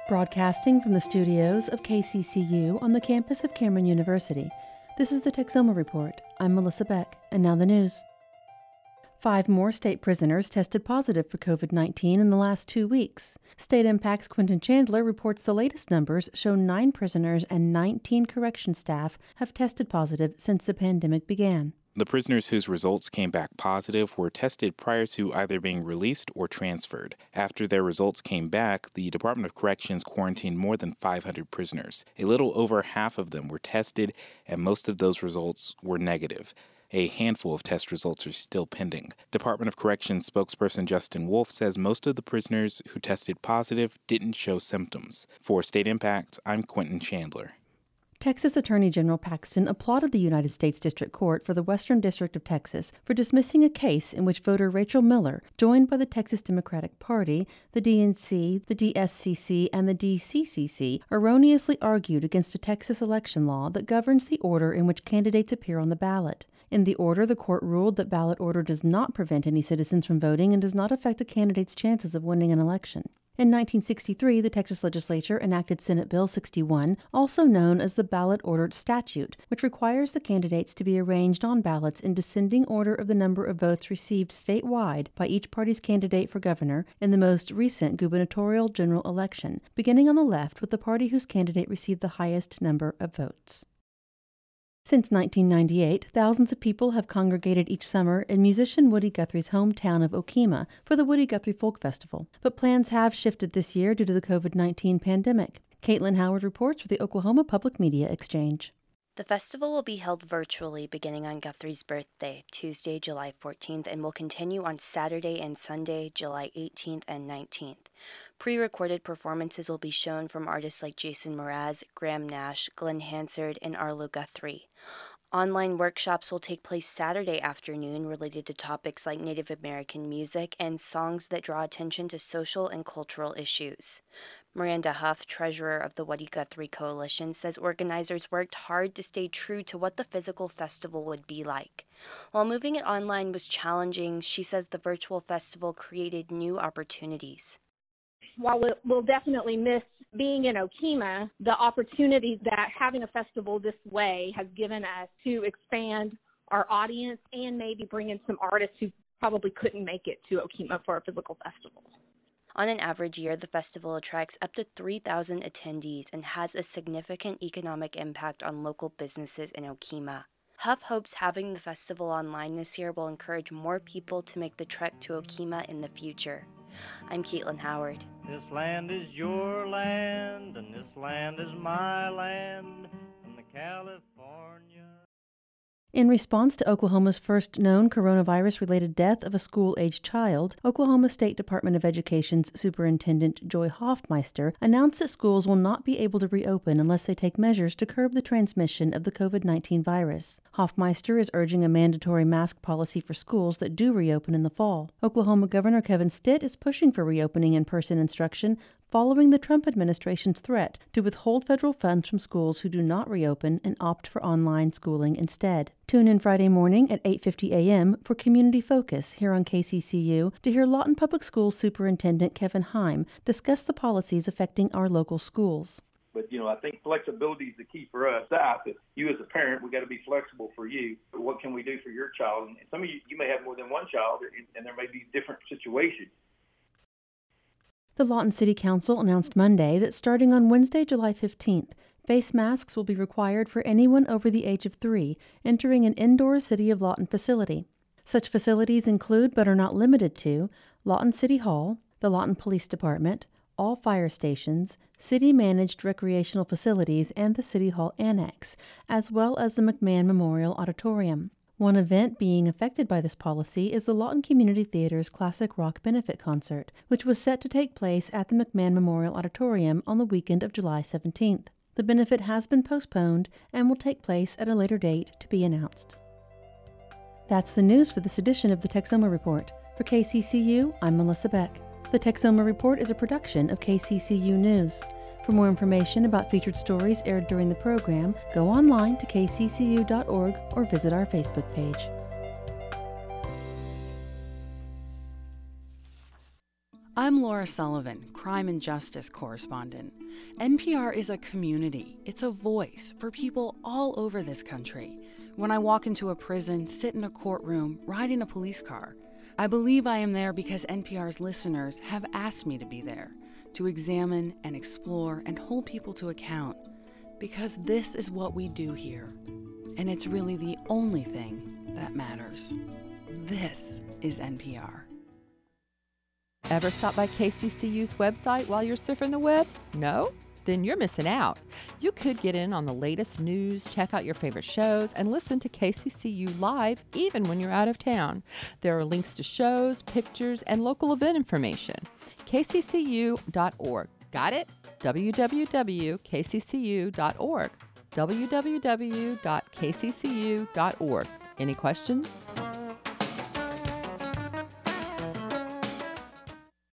Broadcasting from the studios of KCCU on the campus of Cameron University, this is the Texoma Report. I'm Melissa Beck, and now the news. 5 more state prisoners tested positive for COVID-19 in the last 2 weeks. State Impact's Quentin Chandler reports the latest numbers show 9 prisoners and 19 correction staff have tested positive since the pandemic began. The prisoners whose results came back positive were tested prior to either being released or transferred. After their results came back, the Department of Corrections quarantined more than 500 prisoners. A little over half of them were tested, and most of those results were negative. A handful of test results are still pending. Department of Corrections spokesperson Justin Wolf says most of the prisoners who tested positive didn't show symptoms. For State Impact, I'm Quentin Chandler. Texas Attorney General Paxton applauded the United States District Court for the Western District of Texas for dismissing a case in which voter Rachel Miller, joined by the Texas Democratic Party, the DNC, the DSCC, and the DCCC, erroneously argued against a Texas election law that governs the order in which candidates appear on the ballot. In the order, the court ruled that ballot order does not prevent any citizens from voting and does not affect a candidate's chances of winning an election. In 1963, the Texas legislature enacted Senate Bill 61, also known as the Ballot Order Statute, which requires the candidates to be arranged on ballots in descending order of the number of votes received statewide by each party's candidate for governor in the most recent gubernatorial general election, beginning on the left with the party whose candidate received the highest number of votes. Since 1998, thousands of people have congregated each summer in musician Woody Guthrie's hometown of Okemah for the Woody Guthrie Folk Festival. But plans have shifted this year due to the COVID-19 pandemic. Caitlin Howard reports for the Oklahoma Public Media Exchange. The festival will be held virtually beginning on Guthrie's birthday, Tuesday, July 14th, and will continue on Saturday and Sunday, July 18th and 19th. Pre-recorded performances will be shown from artists like Jason Mraz, Graham Nash, Glenn Hansard, and Arlo Guthrie. Online workshops will take place Saturday afternoon related to topics like Native American music and songs that draw attention to social and cultural issues. Miranda Huff, treasurer of the Woody Guthrie Coalition, says organizers worked hard to stay true to what the physical festival would be like. While moving it online was challenging, she says the virtual festival created new opportunities. While we'll definitely miss being in Okemah, the opportunity that having a festival this way has given us to expand our audience and maybe bring in some artists who probably couldn't make it to Okemah for a physical festival. On an average year, the festival attracts up to 3,000 attendees and has a significant economic impact on local businesses in Okemah. Huff hopes having the festival online this year will encourage more people to make the trek to Okemah in the future. I'm Caitlin Howard. This land is your land, and this land is my land, from the California. In response to Oklahoma's first known coronavirus-related death of a school-aged child, Oklahoma State Department of Education's Superintendent Joy Hoffmeister announced that schools will not be able to reopen unless they take measures to curb the transmission of the COVID-19 virus. Hoffmeister is urging a mandatory mask policy for schools that do reopen in the fall. Oklahoma Governor Kevin Stitt is pushing for reopening in-person instruction following the Trump administration's threat to withhold federal funds from schools who do not reopen and opt for online schooling instead. Tune in Friday morning at 8:50 a.m. for Community Focus here on KCCU to hear Lawton Public Schools Superintendent Kevin Heim discuss the policies affecting our local schools. But, I think flexibility is the key for us. If you as a parent, we got to be flexible for you. What can we do for your child? And some of you may have more than one child, and there may be different situations. The Lawton City Council announced Monday that starting on Wednesday, July 15th, face masks will be required for anyone over the age of 3 entering an indoor City of Lawton facility. Such facilities include, but are not limited to, Lawton City Hall, the Lawton Police Department, all fire stations, city-managed recreational facilities, and the City Hall Annex, as well as the McMahon Memorial Auditorium. One event being affected by this policy is the Lawton Community Theater's Classic Rock Benefit Concert, which was set to take place at the McMahon Memorial Auditorium on the weekend of July 17th. The benefit has been postponed and will take place at a later date to be announced. That's the news for this edition of the Texoma Report. For KCCU, I'm Melissa Beck. The Texoma Report is a production of KCCU News. For more information about featured stories aired during the program, go online to kccu.org or visit our Facebook page. I'm Laura Sullivan, crime and justice correspondent. NPR is a community. It's a voice for people all over this country. When I walk into a prison, sit in a courtroom, ride in a police car, I believe I am there because NPR's listeners have asked me to be there, to examine and explore and hold people to account. Because this is what we do here. And it's really the only thing that matters. This is NPR. Ever stop by KCCU's website while you're surfing the web? No? Then you're missing out. You could get in on the latest news, check out your favorite shows, and listen to KCCU live even when you're out of town. There are links to shows, pictures, and local event information. KCCU.org. Got it? www.kccu.org. www.kccu.org. Any questions?